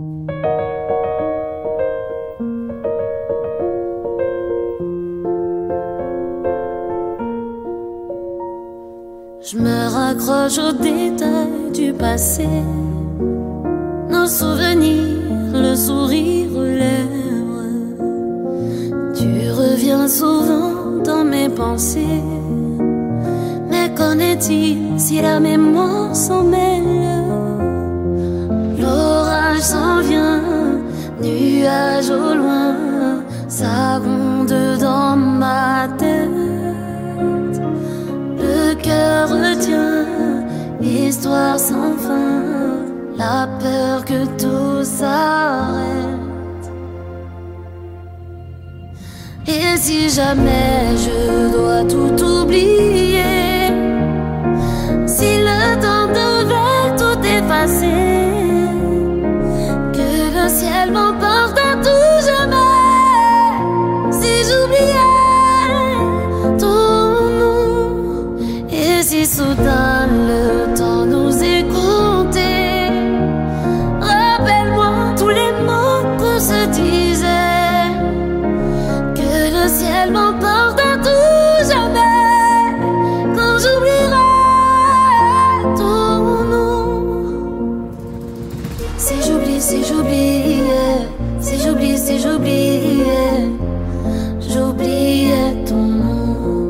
Je me raccroche aux détails du passé, nos souvenirs, le sourire aux lèvres. Tu reviens souvent dans mes pensées, mais qu'en est-il si la mémoire s'en mêle? L'orage s'en vient, nuage au loin, ça gronde dans ma tête. Le cœur retient, histoire sans fin, la peur que tout s'arrête. Et si jamais je dois tout oublier, si le temps devait tout effacer, que le ciel m'emporte à tout jamais, si j'oubliais ton nom, et si soudain le temps nous est compté, rappelle-moi tous les mots qu'on se disait, que le ciel m'emporte à tout jamais, quand j'oublierai ton nom. Si j'oublie, si j'oubliais, si j'oublie, si j'oubliais, j'oubliais ton nom.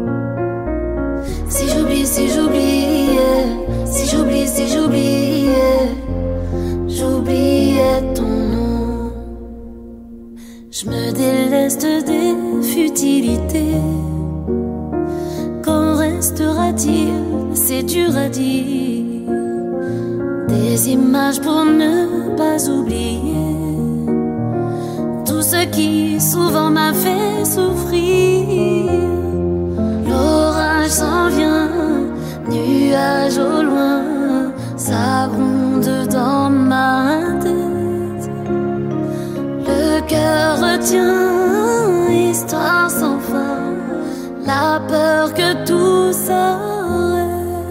Si j'oublie, si j'oubliais, si j'oublie, si j'oubliais, j'oubliais ton nom. Je me déleste des futilités. Qu'en restera-t-il? C'est dur à dire. Des images pour ne pas oublier tout ce qui souvent m'a fait souffrir. L'orage s'en vient, nuage au loin, ça gronde dans ma tête. Le cœur retient, histoire sans fin, la peur que tout s'arrête.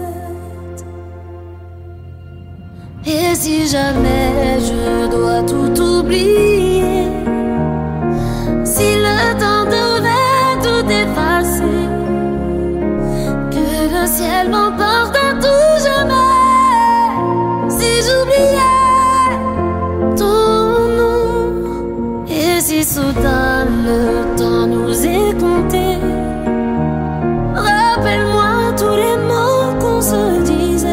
Et si jamais je dois tout oublier, si le temps devait tout effacer, que le ciel m'emporte à tout jamais, si j'oubliais ton nom, et si soudain le temps nous est compté, rappelle-moi tous les mots qu'on se disait,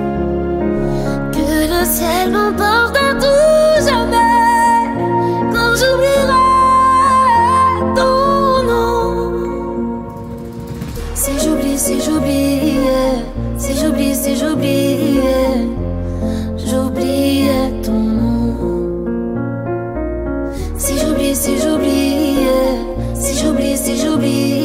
que le ciel m'emporte à tout jamais, quand j'oublierai ton nom. Si j'oublie, si j'oubliais, si j'oublie, si j'oubliais, j'oubliais ton nom. Si j'oublie, si j'oubliais, si j'oublie, si j'oubliais,